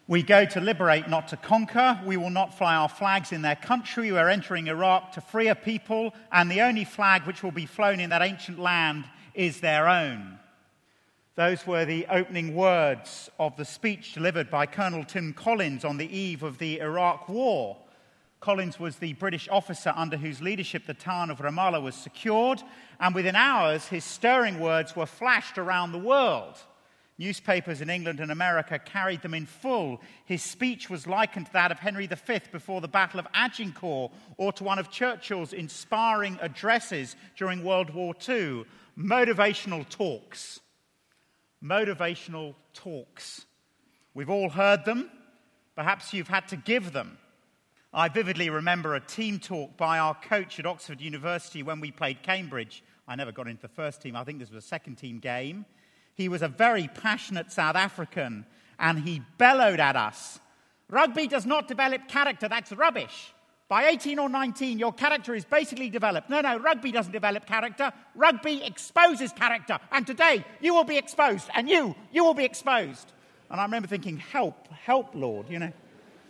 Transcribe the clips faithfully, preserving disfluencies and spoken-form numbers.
We go to liberate, not to conquer. We will not fly our flags in their country. We are entering Iraq to free a people, and the only flag which will be flown in that ancient land is their own. Those were the opening words of the speech delivered by Colonel Tim Collins on the eve of the Iraq War. Collins was the British officer under whose leadership the town of Ramallah was secured, and within hours his stirring words were flashed around the world. Newspapers in England and America carried them in full. His speech was likened to that of Henry the Fifth before the Battle of Agincourt, or to one of Churchill's inspiring addresses during World War Two. Motivational talks. Motivational talks. We've all heard them. Perhaps you've had to give them. I vividly remember a team talk by our coach at Oxford University when we played Cambridge. I never got into the first team. I think this was a second team game. He was a very passionate South African, and he bellowed at us, "Rugby does not develop character, that's rubbish. By eighteen or nineteen, your character is basically developed. No, no, rugby doesn't develop character. Rugby exposes character. And today, you will be exposed, and you, you will be exposed." And I remember thinking, help, help, Lord, you know.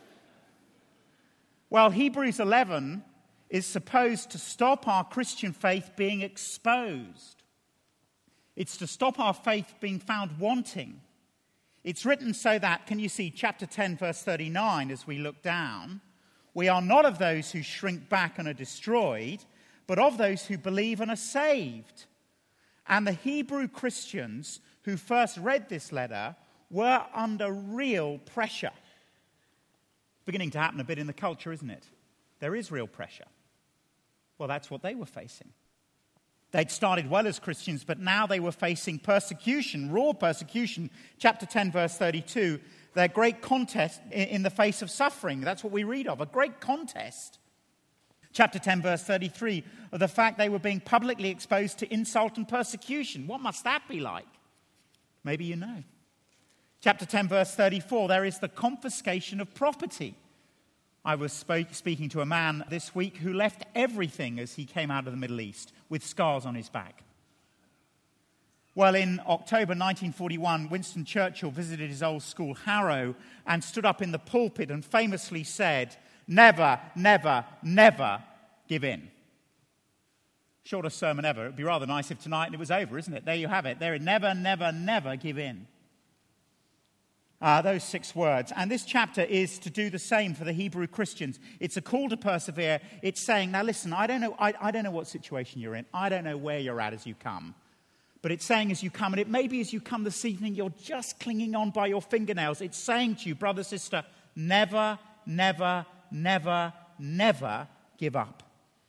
Well, Hebrews eleven is supposed to stop our Christian faith being exposed. It's to stop our faith being found wanting. It's written so that, can you see chapter ten, verse thirty-nine, as we look down, we are not of those who shrink back and are destroyed, but of those who believe and are saved. And the Hebrew Christians who first read this letter were under real pressure. Beginning to happen a bit in the culture, isn't it? There is real pressure. Well, that's what they were facing. They'd started well as Christians, but now they were facing persecution, raw persecution. Chapter ten, verse thirty-two, their great contest in the face of suffering. That's what we read of, a great contest. Chapter ten, verse thirty-three, of the fact they were being publicly exposed to insult and persecution. What must that be like? Maybe you know. Chapter ten, verse thirty-four, there is the confiscation of property. I was spoke, speaking to a man this week who left everything as he came out of the Middle East with scars on his back. Well, in October nineteen forty-one, Winston Churchill visited his old school, Harrow, and stood up in the pulpit and famously said, "Never, never, never give in." Shortest sermon ever. It would be rather nice if tonight it was over, isn't it? There you have it. There, never, never, never give in. Uh, those six words. And this chapter is to do the same for the Hebrew Christians. It's a call to persevere. It's saying, now listen, I don't know, I, I don't know what situation you're in. I don't know where you're at as you come. But it's saying as you come, and it may be as you come this evening, you're just clinging on by your fingernails. It's saying to you, brother, sister, never, never, never, never give up.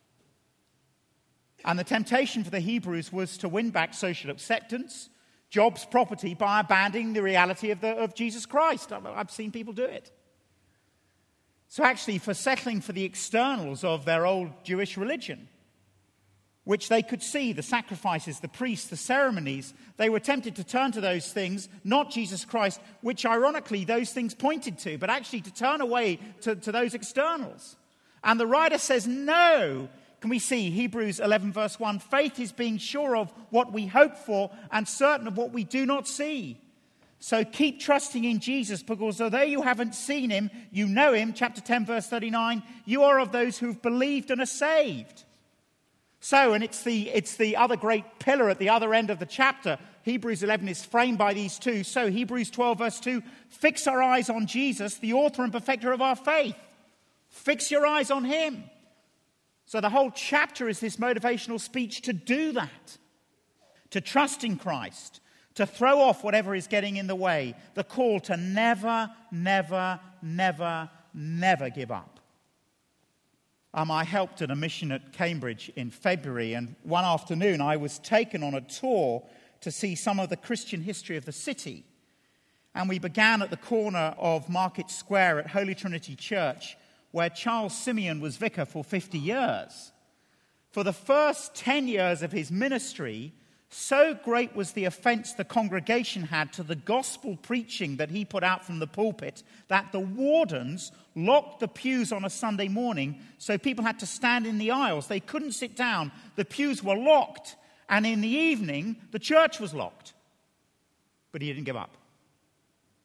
And the temptation for the Hebrews was to win back social acceptance, jobs, property, by abandoning the reality of, the, of Jesus Christ. I've seen people do it. So actually, for settling for the externals of their old Jewish religion, which they could see, the sacrifices, the priests, the ceremonies, they were tempted to turn to those things, not Jesus Christ, which ironically those things pointed to, but actually to turn away to, to those externals. And the writer says, no. Can we see Hebrews eleven verse one? Faith is being sure of what we hope for and certain of what we do not see. So keep trusting in Jesus, because although you haven't seen him, you know him. Chapter ten verse thirty-nine, you are of those who've believed and are saved. So, and it's the, it's the other great pillar at the other end of the chapter. Hebrews eleven is framed by these two. So Hebrews twelve verse two, fix our eyes on Jesus, the author and perfecter of our faith. Fix your eyes on him. So the whole chapter is this motivational speech to do that, to trust in Christ, to throw off whatever is getting in the way, the call to never, never, never, never give up. Um, I helped at a mission at Cambridge in February, and one afternoon I was taken on a tour to see some of the Christian history of the city. And we began at the corner of Market Square at Holy Trinity Church, where Charles Simeon was vicar for fifty years. For the first ten years of his ministry, so great was the offense the congregation had to the gospel preaching that he put out from the pulpit that the wardens locked the pews on a Sunday morning, so people had to stand in the aisles. They couldn't sit down. The pews were locked, and in the evening, the church was locked. But he didn't give up.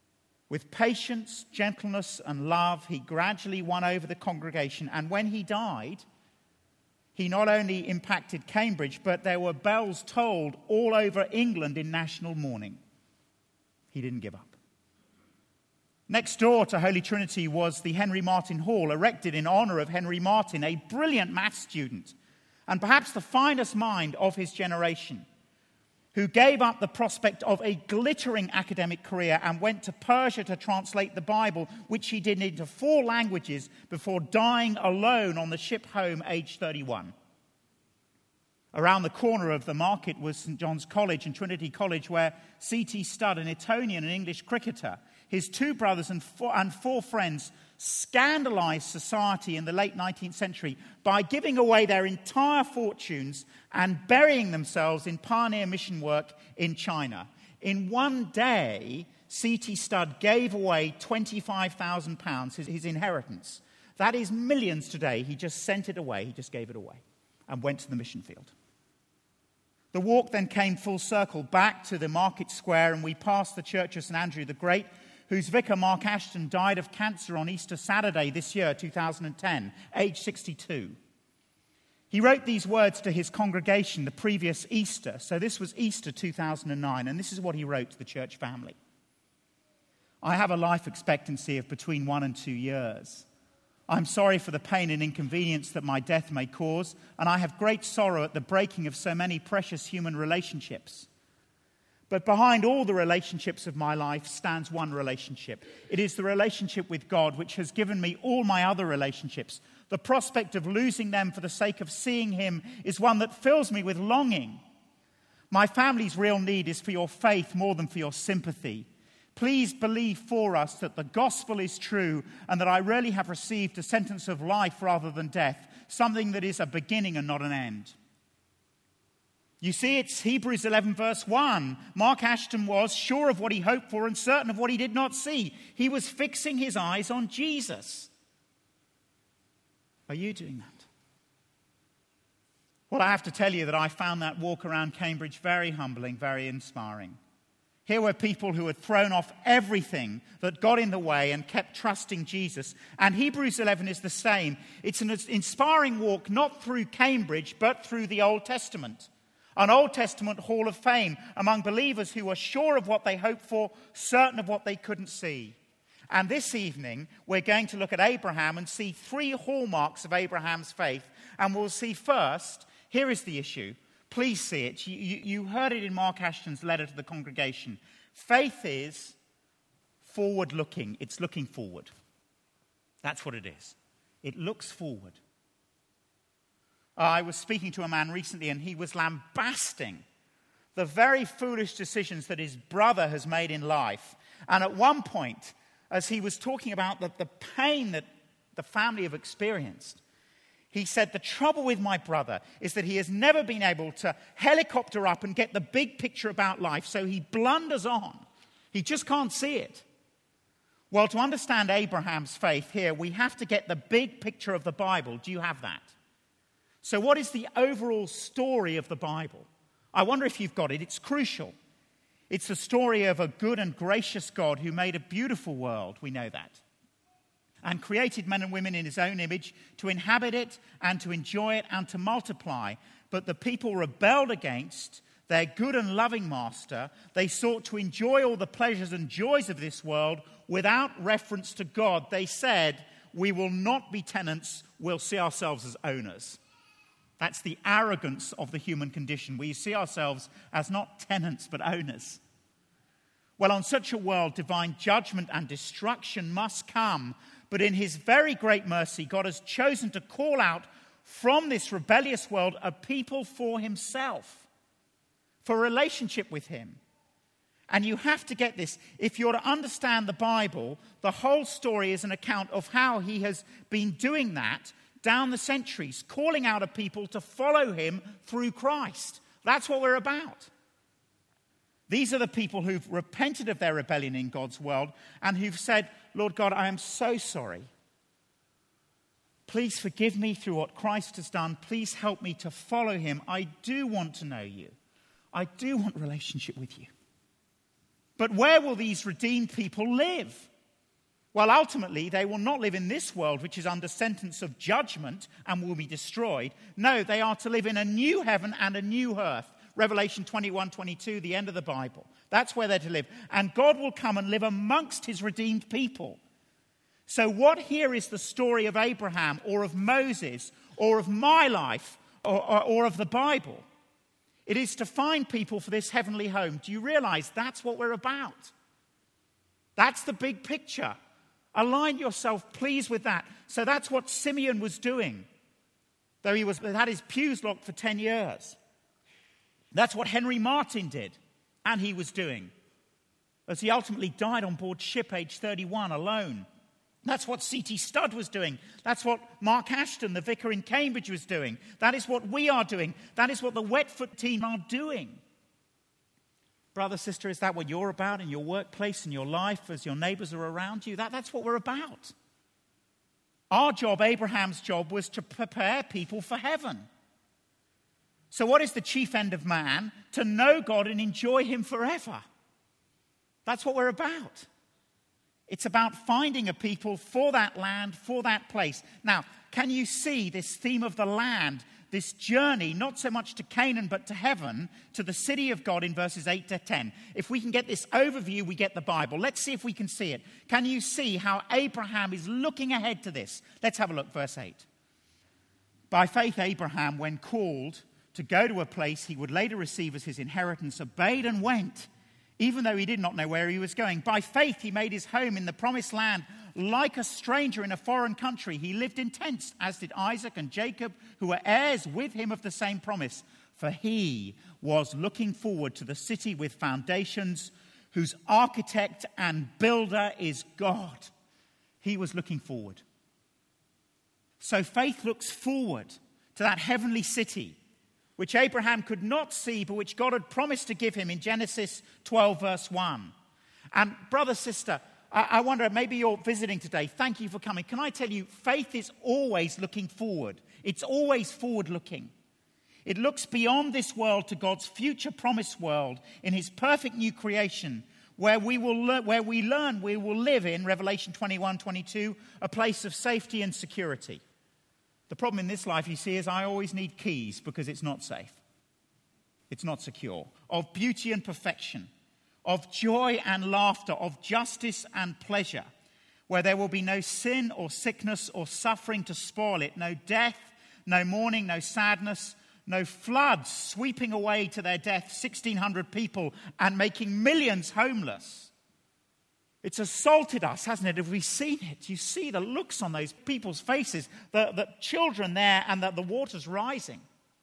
With patience, gentleness, and love, he gradually won over the congregation. And when he died, he not only impacted Cambridge, but there were bells tolled all over England in national mourning. He didn't give up. Next door to Holy Trinity was the Henry Martyn Hall, erected in honor of Henry Martyn, a brilliant maths student, and perhaps the finest mind of his generation, who gave up the prospect of a glittering academic career and went to Persia to translate the Bible, which he did into four languages before dying alone on the ship home, aged thirty-one. Around the corner of the market was St John's College and Trinity College, where C T Studd, an Etonian and English cricketer, his two brothers and four, and four friends, scandalized society in the late nineteenth century by giving away their entire fortunes and burying themselves in pioneer mission work in China. In one day, C T Studd gave away twenty-five thousand pounds, his, his inheritance. That is millions today. He just sent it away. He just gave it away and went to the mission field. The walk then came full circle back to the market square, and we passed the Church of St Andrew the Great, whose vicar, Mark Ashton, died of cancer on Easter Saturday this year, two thousand ten, aged sixty-two. He wrote these words to his congregation the previous Easter. So this was Easter two thousand nine, and this is what he wrote to the church family. I have a life expectancy of between one and two years. I'm sorry for the pain and inconvenience that my death may cause, and I have great sorrow at the breaking of so many precious human relationships. But behind all the relationships of my life stands one relationship. It is the relationship with God, which has given me all my other relationships. The prospect of losing them for the sake of seeing him is one that fills me with longing. My family's real need is for your faith more than for your sympathy. Please believe for us that the gospel is true and that I really have received a sentence of life rather than death, something that is a beginning and not an end. You see, it's Hebrews eleven verse one. Mark Ashton was sure of what he hoped for and certain of what he did not see. He was fixing his eyes on Jesus. Are you doing that? Well, I have to tell you that I found that walk around Cambridge very humbling, very inspiring. Here were people who had thrown off everything that got in the way and kept trusting Jesus. And Hebrews eleven is the same. It's an inspiring walk not through Cambridge, but through the Old Testament. An Old Testament hall of fame among believers who were sure of what they hoped for, certain of what they couldn't see. And this evening, we're going to look at Abraham and see three hallmarks of Abraham's faith. And we'll see first, here is the issue. Please see it. You, you, you heard it in Mark Ashton's letter to the congregation. Faith is forward-looking. It's looking forward. That's what it is. It looks forward. I was speaking to a man recently, and he was lambasting the very foolish decisions that his brother has made in life. And at one point, as he was talking about the, the pain that the family have experienced, he said, the trouble with my brother is that he has never been able to helicopter up and get the big picture about life, so he blunders on. He just can't see it. Well, to understand Abraham's faith here, we have to get the big picture of the Bible. Do you have that? So what is the overall story of the Bible? I wonder if you've got it. It's crucial. It's the story of a good and gracious God who made a beautiful world. We know that. And created men and women in his own image to inhabit it and to enjoy it and to multiply. But the people rebelled against their good and loving master. They sought to enjoy all the pleasures and joys of this world without reference to God. They said, we will not be tenants, we'll see ourselves as owners. That's the arrogance of the human condition. We see ourselves as not tenants but owners. Well, on such a world, divine judgment and destruction must come. But in his very great mercy, God has chosen to call out from this rebellious world a people for himself, for a relationship with him. And you have to get this. If you're to understand the Bible, the whole story is an account of how he has been doing that down the centuries, calling out a people to follow him through Christ. That's what we're about. These are the people who've repented of their rebellion in God's world and who've said, Lord God, I am so sorry. Please forgive me through what Christ has done. Please help me to follow him. I do want to know you. I do want relationship with you. But where will these redeemed people live? Well, ultimately, they will not live in this world, which is under sentence of judgment and will be destroyed. No, they are to live in a new heaven and a new earth. Revelation twenty-one, twenty-two, the end of the Bible. That's where they're to live. And God will come and live amongst his redeemed people. So what here is the story of Abraham or of Moses or of my life or, or, or of the Bible? It is to find people for this heavenly home. Do you realize that's what we're about? That's the big picture. Align yourself, please, with that. So that's what Simeon was doing, though he was had his pews locked for ten years. That's what Henry Martyn did, and he was doing, as he ultimately died on board ship, age thirty-one, alone. That's what C T Studd was doing. That's what Mark Ashton, the vicar in Cambridge, was doing. That is what we are doing. That is what the Wetfoot team are doing. Brother, sister, is that what you're about in your workplace, in your life, as your neighbors are around you? That, that's what we're about. Our job, Abraham's job, was to prepare people for heaven. So what is the chief end of man? To know God and enjoy him forever. That's what we're about. It's about finding a people for that land, for that place. Now, can you see this theme of the land, this journey, not so much to Canaan but to heaven, to the city of God in verses eight to ten? If we can get this overview, we get the Bible. Let's see if we can see it. Can you see how Abraham is looking ahead to this? Let's have a look, verse eight. By faith, Abraham, when called to go to a place he would later receive as his inheritance, obeyed and went, even though he did not know where he was going. By faith, he made his home in the promised land like a stranger in a foreign country. He lived in tents, as did Isaac and Jacob, who were heirs with him of the same promise. For he was looking forward to the city with foundations, whose architect and builder is God. He was looking forward. So faith looks forward to that heavenly city, which Abraham could not see, but which God had promised to give him in Genesis twelve, verse one. And brother, sister, I, I wonder, maybe you're visiting today. Thank you for coming. Can I tell you, faith is always looking forward. It's always forward-looking. It looks beyond this world to God's future promised world in his perfect new creation, where we will le- where we learn we will live in, Revelation twenty-one, twenty-two, a place of safety and security. The problem in this life, you see, is I always need keys because it's not safe. It's not secure. Of beauty and perfection, of joy and laughter, of justice and pleasure, where there will be no sin or sickness or suffering to spoil it, no death, no mourning, no sadness, no floods sweeping away to their death sixteen hundred people and making millions homeless. It's assaulted us, hasn't it? Have we seen it? You see the looks on those people's faces, the, the children there, and the, the water's rising.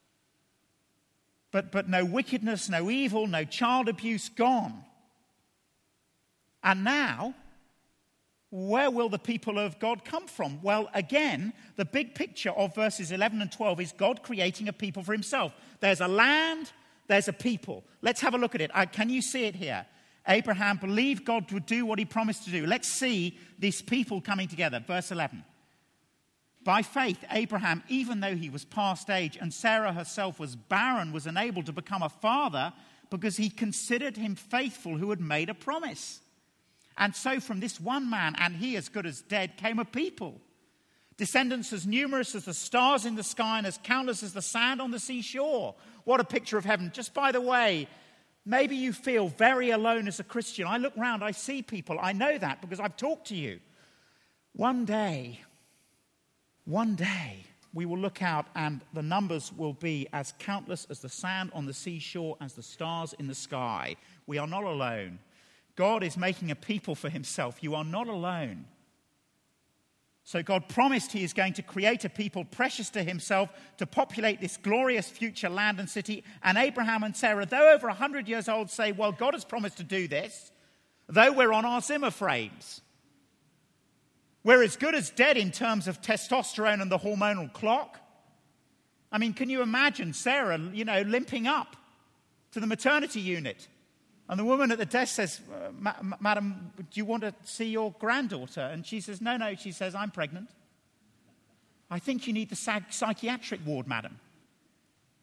But, but no wickedness, no evil, no child abuse, gone. And now, where will the people of God come from? Well, again, the big picture of verses eleven and twelve is God creating a people for himself. There's a land, there's a people. Let's have a look at it. Uh, can you see it here? Abraham believed God would do what he promised to do. Let's see these people coming together. Verse eleven. By faith, Abraham, even though he was past age and Sarah herself was barren, was enabled to become a father because he considered him faithful who had made a promise. And so from this one man, and he as good as dead, came a people. Descendants as numerous as the stars in the sky and as countless as the sand on the seashore. What a picture of heaven. Just by the way, maybe you feel very alone as a Christian. I look around, I see people. I know that because I've talked to you. One day, one day, we will look out and the numbers will be as countless as the sand on the seashore, as the stars in the sky. We are not alone. God is making a people for himself. You are not alone. So God promised he is going to create a people precious to himself to populate this glorious future land and city. And Abraham and Sarah, though over one hundred years old, say, well, God has promised to do this, though we're on our Zimmer frames. We're as good as dead in terms of testosterone and the hormonal clock. I mean, can you imagine Sarah, you know, limping up to the maternity unit? And the woman at the desk says, Ma- Madam, do you want to see your granddaughter? And she says, no, no. She says, I'm pregnant. I think you need the psych- psychiatric ward, madam.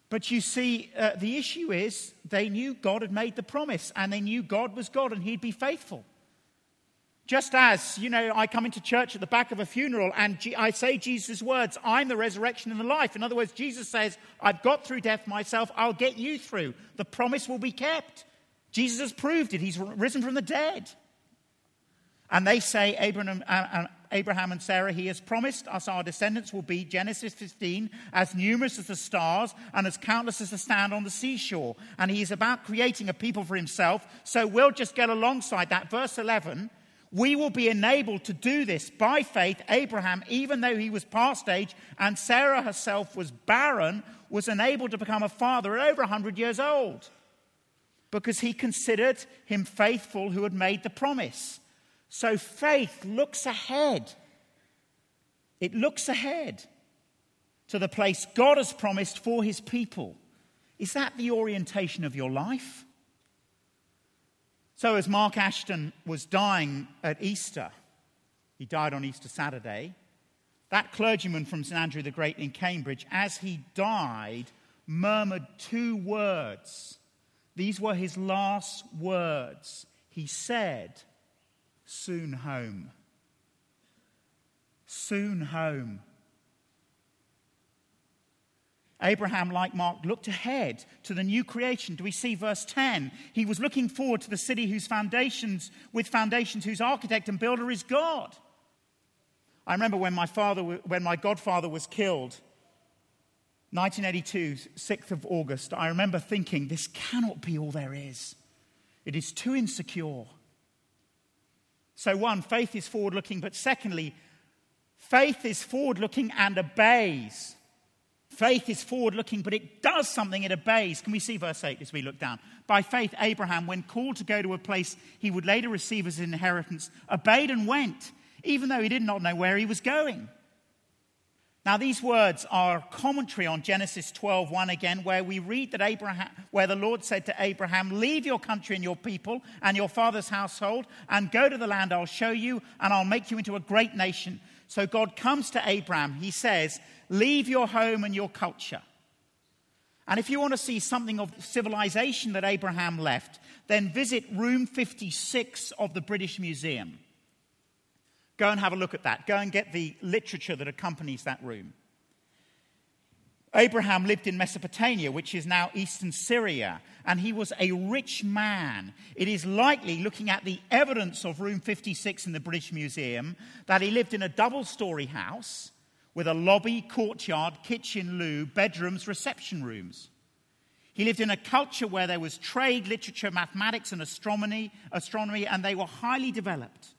But you see, uh, the issue is they knew God had made the promise, and they knew God was God and he'd be faithful. Just as, you know, I come into church at the back of a funeral and G- I say Jesus' words, I'm the resurrection and the life. In other words, Jesus says, I've got through death myself, I'll get you through. The promise will be kept. Jesus has proved it. He's risen from the dead. And they say, Abraham, uh, Abraham and Sarah, he has promised us our descendants will be, Genesis fifteen, as numerous as the stars and as countless as the sand on the seashore. And he is about creating a people for himself. So we'll just get alongside that. Verse eleven, we will be enabled to do this by faith. Abraham, even though he was past age and Sarah herself was barren, was enabled to become a father at over one hundred years old because he considered him faithful who had made the promise. So faith looks ahead. It looks ahead to the place God has promised for his people. Is that the orientation of your life? So as Mark Ashton was dying at Easter, he died on Easter Saturday, that clergyman from St Andrew the Great in Cambridge, as he died, murmured two words. These were his last words. He said, soon home. Soon home. Abraham, like Mark, looked ahead to the new creation. Do we see verse ten? He was looking forward to the city whose foundations, with foundations whose architect and builder is God. I remember when my father, when my godfather was killed, nineteen eighty-two, sixth of August, I remember thinking, this cannot be all there is. It is too insecure. So one, faith is forward-looking, but secondly, faith is forward-looking and obeys. Faith is forward-looking, but it does something, it obeys. Can we see verse eight as we look down? By faith, Abraham, when called to go to a place he would later receive as an inheritance, obeyed and went, even though he did not know where he was going. Now, these words are commentary on Genesis twelve one again, where we read that Abraham, where the Lord said to Abraham, leave your country and your people and your father's household and go to the land I'll show you and I'll make you into a great nation. So God comes to Abraham. He says, leave your home and your culture. And if you want to see something of civilization that Abraham left, then visit room fifty-six of the British Museum. Go and have a look at that. Go and get the literature that accompanies that room. Abraham lived in Mesopotamia, which is now eastern Syria, and he was a rich man. It is likely, looking at the evidence of room fifty-six in the British Museum, that he lived in a double-story house with a lobby, courtyard, kitchen, loo, bedrooms, reception rooms. He lived in a culture where there was trade, literature, mathematics, and astronomy, astronomy, and they were highly developed.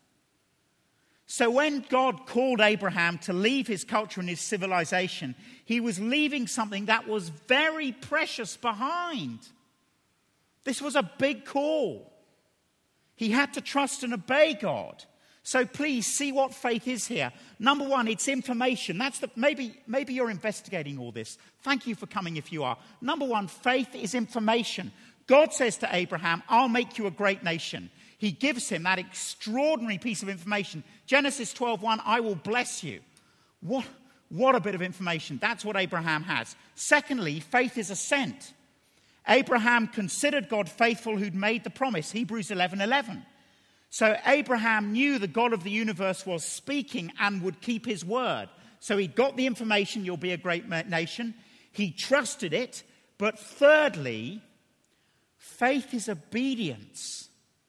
So when God called Abraham to leave his culture and his civilization, he was leaving something that was very precious behind. This was a big call. He had to trust and obey God. So please see what faith is here. Number one, it's information. That's the, maybe, maybe you're investigating all this. Thank you for coming if you are. Number one, faith is information. God says to Abraham, I'll make you a great nation. He gives him that extraordinary piece of information. Genesis twelve one, I will bless you. What, what a bit of information. That's what Abraham has. Secondly, faith is assent. Abraham considered God faithful who'd made the promise. Hebrews eleven eleven. So Abraham knew the God of the universe was speaking and would keep his word. So he got the information, you'll be a great nation. He trusted it. But thirdly, faith is obedience.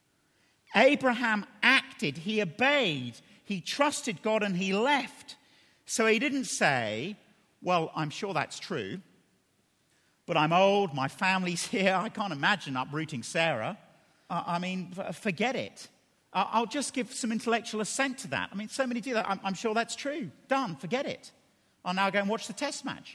Abraham acted, he obeyed, he trusted God and he left. So he didn't say, well, I'm sure that's true, but I'm old, my family's here, I can't imagine uprooting Sarah. Uh, I mean, forget it. Uh, I'll just give some intellectual assent to that. I mean, so many do that. I'm, I'm sure that's true. Done, forget it. I'll now go and watch the test match.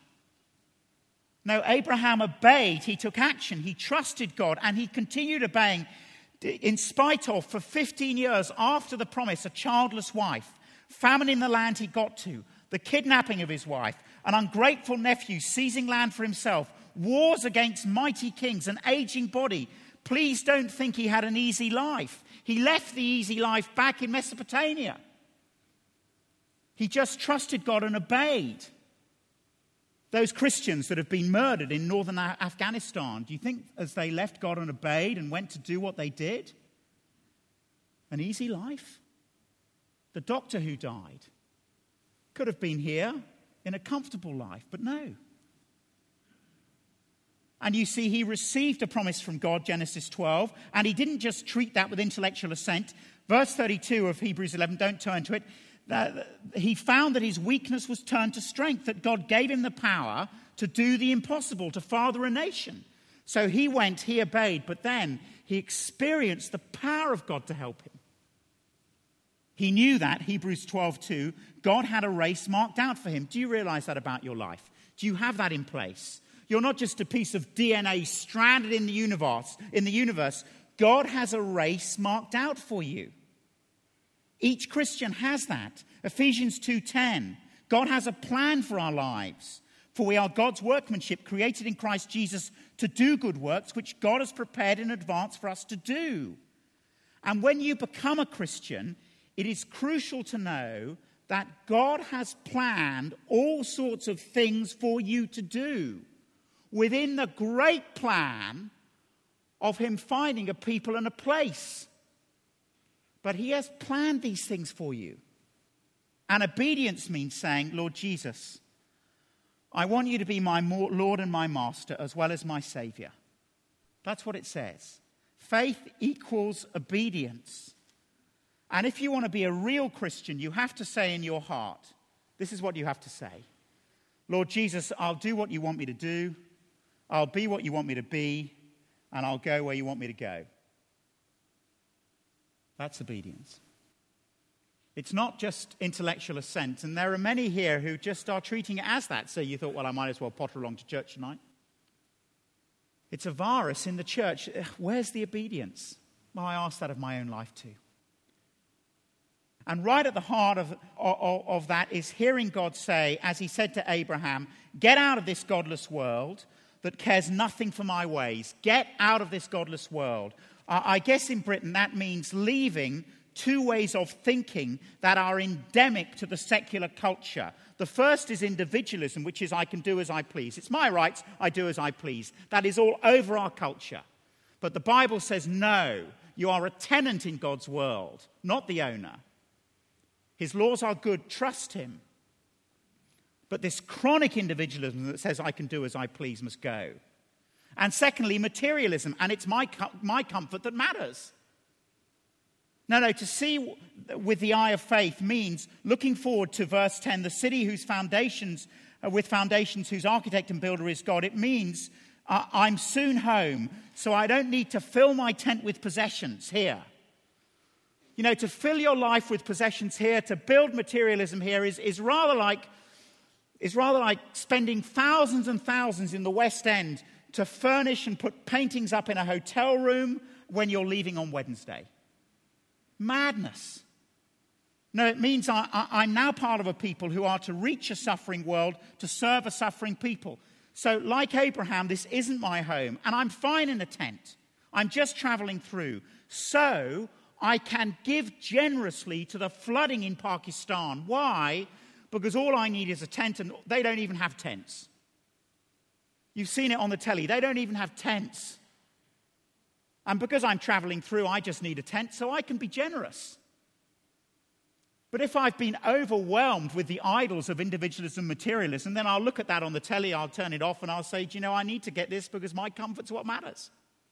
No, Abraham obeyed, he took action, he trusted God, and he continued obeying in spite of, for fifteen years after the promise, a childless wife, famine in the land he got to, the kidnapping of his wife, an ungrateful nephew seizing land for himself, wars against mighty kings, an aging body. Please don't think he had an easy life. He left the easy life back in Mesopotamia. He just trusted God and obeyed. Those Christians that have been murdered in northern Afghanistan, do you think as they left God and obeyed and went to do what they did? An easy life? The doctor who died could have been here in a comfortable life, but no. And you see, he received a promise from God, Genesis twelve, and he didn't just treat that with intellectual assent. Verse thirty-two of Hebrews eleven, don't turn to it. Uh, he found that his weakness was turned to strength, that God gave him the power to do the impossible, to father a nation. So he went, he obeyed, but then he experienced the power of God to help him. He knew that, Hebrews twelve two, God had a race marked out for him. Do you realize that about your life? Do you have that in place? You're not just a piece of D N A stranded in the universe. In the universe, God has a race marked out for you. Each Christian has that. Ephesians two ten. God has a plan for our lives. For we are God's workmanship, created in Christ Jesus to do good works, which God has prepared in advance for us to do. And when you become a Christian, it is crucial to know that God has planned all sorts of things for you to do within the great plan of him finding a people and a place. But he has planned these things for you. And obedience means saying, Lord Jesus, I want you to be my Lord and my Master as well as my Savior. That's what it says. Faith equals obedience. And if you want to be a real Christian, you have to say in your heart, this is what you have to say. Lord Jesus, I'll do what you want me to do. I'll be what you want me to be. And I'll go where you want me to go. That's obedience. It's not just intellectual assent. And there are many here who just are treating it as that. So you thought, well, I might as well potter along to church tonight. It's a virus in the church. Where's the obedience? Well, I ask that of my own life too. And right at the heart of, of, of that is hearing God say, as he said to Abraham, get out of this godless world that cares nothing for my ways. Get out of this godless world. Uh, I guess in Britain that means leaving two ways of thinking that are endemic to the secular culture. The first is individualism, which is I can do as I please. It's my rights, I do as I please. That is all over our culture. But the Bible says no, you are a tenant in God's world, not the owner. His laws are good, trust him. But this chronic individualism that says I can do as I please must go. And secondly, materialism, and it's my, my comfort that matters. No, no, to see with the eye of faith means looking forward to verse ten, the city whose foundations, uh, with foundations whose architect and builder is God. It means uh, I'm soon home, so I don't need to fill my tent with possessions here. You know, to fill your life with possessions here, to build materialism here is, is rather like is rather like spending thousands and thousands in the West End to furnish and put paintings up in a hotel room when you're leaving on Wednesday. Madness. No, it means I, I, I'm now part of a people who are to reach a suffering world, to serve a suffering people. So like Abraham, this isn't my home, and I'm fine in a tent. I'm just traveling through. So I can give generously to the flooding in Pakistan. Why? Because all I need is a tent, and they don't even have tents. You've seen it on the telly. They don't even have tents. And because I'm traveling through, I just need a tent, so I can be generous. But if I've been overwhelmed with the idols of individualism, materialism, then I'll look at that on the telly, I'll turn it off, and I'll say, do you know, I need to get this because my comfort's what matters.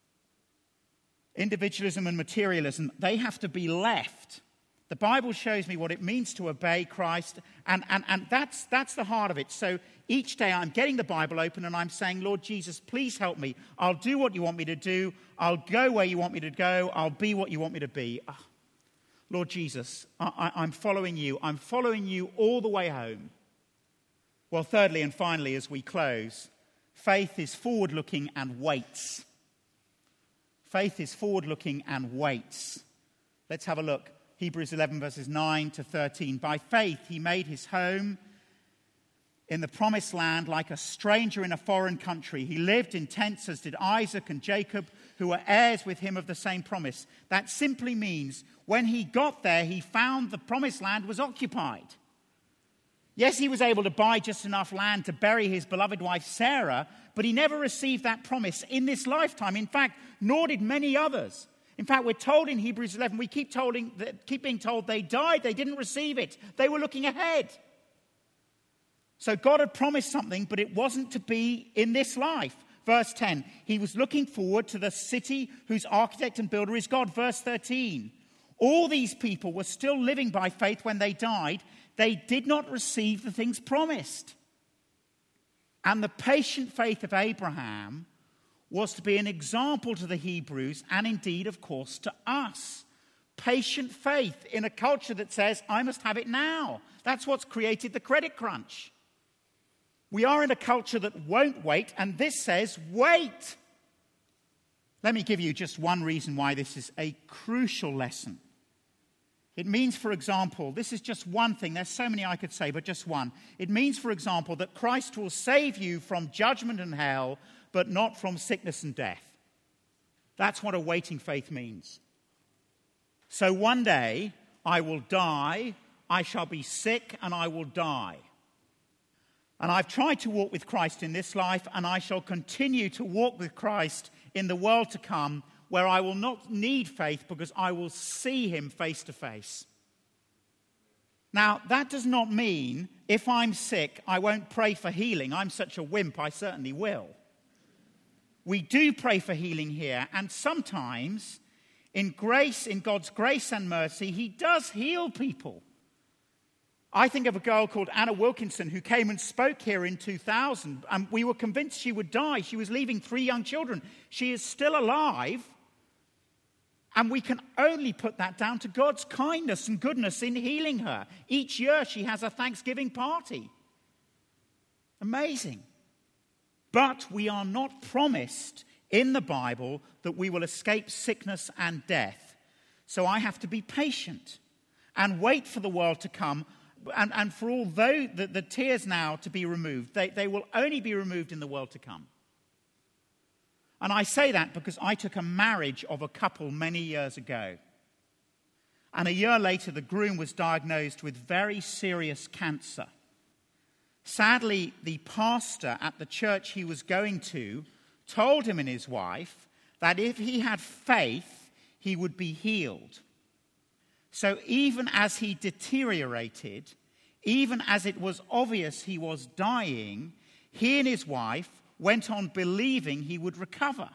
Individualism and materialism, they have to be left. The Bible shows me what it means to obey Christ, and, and, and that's, that's the heart of it. So each day I'm getting the Bible open and I'm saying, Lord Jesus, please help me. I'll do what you want me to do. I'll go where you want me to go. I'll be what you want me to be. Oh, Lord Jesus, I, I, I'm following you. I'm following you all the way home. Well, thirdly and finally, as we close, faith is forward-looking and waits. Faith is forward-looking and waits. Let's have a look. Hebrews eleven, verses nine to thirteen. By faith, he made his home in the promised land like a stranger in a foreign country. He lived in tents, as did Isaac and Jacob, who were heirs with him of the same promise. That simply means when he got there, he found the promised land was occupied. Yes, he was able to buy just enough land to bury his beloved wife Sarah, but he never received that promise in this lifetime. In fact, nor did many others. In fact, we're told in Hebrews eleven, we keep, told, keep being told they died, they didn't receive it. They were looking ahead. So God had promised something, but it wasn't to be in this life. Verse ten, he was looking forward to the city whose architect and builder is God. Verse thirteen, all these people were still living by faith when they died. They did not receive the things promised. And the patient faith of Abraham was to be an example to the Hebrews and indeed, of course, to us. Patient faith in a culture that says, I must have it now. That's what's created the credit crunch. We are in a culture that won't wait, and this says, wait. Let me give you just one reason why this is a crucial lesson. It means, for example, this is just one thing. There's so many I could say, but just one. It means, for example, that Christ will save you from judgment and hell, but not from sickness and death. That's what a waiting faith means. So one day I will die, I shall be sick, and I will die. And I've tried to walk with Christ in this life, and I shall continue to walk with Christ in the world to come, where I will not need faith because I will see him face to face. Now, that does not mean if I'm sick, I won't pray for healing. I'm such a wimp, I certainly will. We do pray for healing here, and sometimes in grace, in God's grace and mercy, he does heal people. I think of a girl called Anna Wilkinson who came and spoke here in two thousand, and we were convinced she would die. She was leaving three young children. She is still alive, and we can only put that down to God's kindness and goodness in healing her. Each year she has a Thanksgiving party. Amazing. But we are not promised in the Bible that we will escape sickness and death. So I have to be patient and wait for the world to come. And, and for all though the, the tears now to be removed, they, they will only be removed in the world to come. And I say that because I took a marriage of a couple many years ago. And a year later, the groom was diagnosed with very serious cancer. Sadly, the pastor at the church he was going to told him and his wife that if he had faith, he would be healed. So even as he deteriorated, even as it was obvious he was dying, he and his wife went on believing he would recover.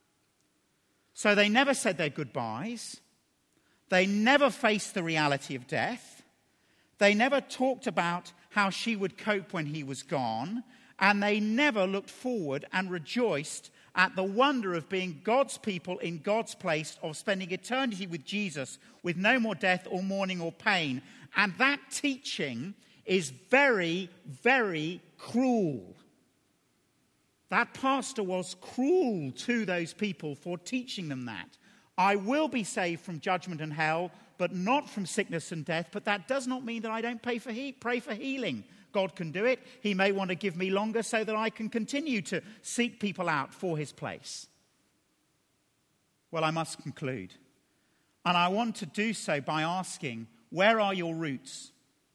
So they never said their goodbyes. They never faced the reality of death. They never talked about how she would cope when he was gone. And they never looked forward and rejoiced at the wonder of being God's people in God's place, of spending eternity with Jesus with no more death or mourning or pain. And that teaching is very, very cruel. That pastor was cruel to those people for teaching them that. I will be saved from judgment and hell, but not from sickness and death. But that does not mean that I don't pray for, he- pray for healing. God can do it. He may want to give me longer so that I can continue to seek people out for his place. Well, I must conclude. And I want to do so by asking, where are your roots?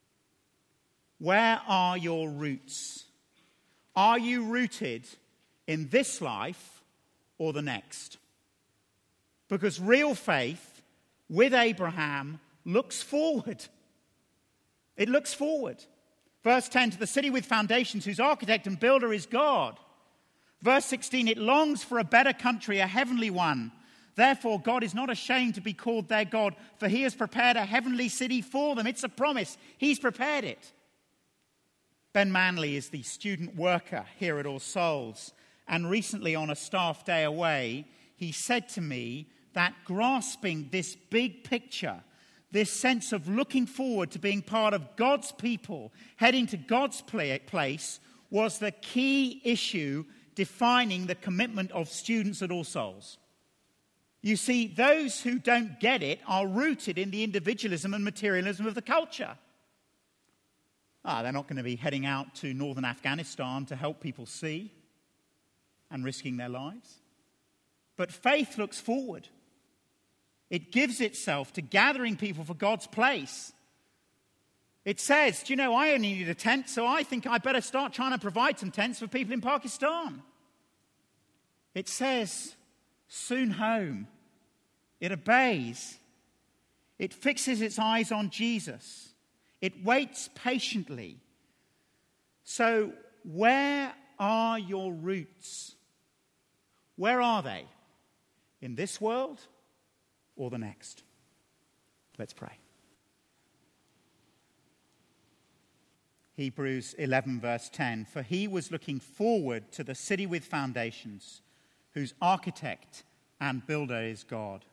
Where are your roots? Are you rooted in this life or the next? Because real faith with Abraham looks forward. It looks forward. Verse ten, to the city with foundations, whose architect and builder is God. Verse sixteen, it longs for a better country, a heavenly one. Therefore, God is not ashamed to be called their God, for he has prepared a heavenly city for them. It's a promise. He's prepared it. Ben Manley is the student worker here at All Souls. And recently on a staff day away, he said to me that grasping this big picture, this sense of looking forward to being part of God's people, heading to God's place, was the key issue defining the commitment of students at All Souls. You see, those who don't get it are rooted in the individualism and materialism of the culture. Ah, they're not going to be heading out to northern Afghanistan to help people see and risking their lives. But faith looks forward. It gives itself to gathering people for God's place. It says, do you know, I only need a tent, so I think I better start trying to provide some tents for people in Pakistan. It says, soon home. It obeys. It fixes its eyes on Jesus. It waits patiently. So where are your roots? Where are they? In this world or the next? Let's pray. Hebrews eleven verse ten, for he was looking forward to the city with foundations, whose architect and builder is God.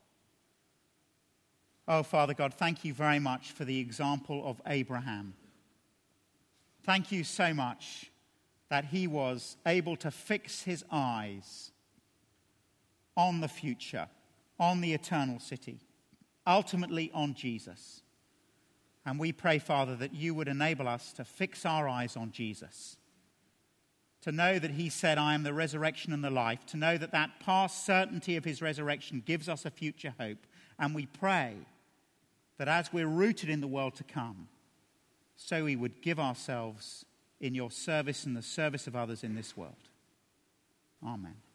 Oh, Father God, thank you very much for the example of Abraham. Thank you so much that he was able to fix his eyes on the future, on the eternal city, ultimately on Jesus. And we pray, Father, that you would enable us to fix our eyes on Jesus, to know that he said, I am the resurrection and the life, to know that that past certainty of his resurrection gives us a future hope. And we pray that as we're rooted in the world to come, so we would give ourselves in your service and the service of others in this world. Amen.